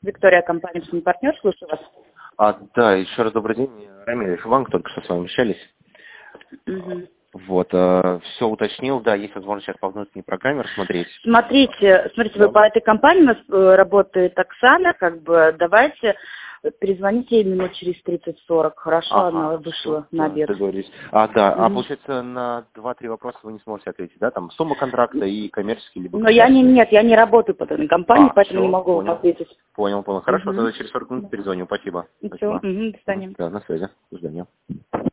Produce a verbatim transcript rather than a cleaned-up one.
Виктория, компания «Психологический партнер», слушаю вас. А, да, еще раз добрый день. Рамиль Банк, только что с вами общались. Угу. Вот, э, все уточнил, да, есть возможность сейчас по внутренней программе рассмотреть. Смотрите, смотрите, Да. вы по этой компании, у нас э, работает Оксана, как бы, давайте перезвоните ей минут через тридцать-сорок, хорошо, Ага, она вышла всё, на да, обед. договорились. А, да, а Мгм. получается, на два-три вопроса вы не сможете ответить, да? Там сумма контракта и коммерческий, либо Но я не, государственный. нет, я не работаю по этой компании, А, поэтому не все, могу понял. ответить. Понял, понял. Хорошо, Угу. тогда через сорок минут перезвоню. Спасибо. Все, Спасибо. угу, до Мгм. свидания. Да, на связи. До свидания.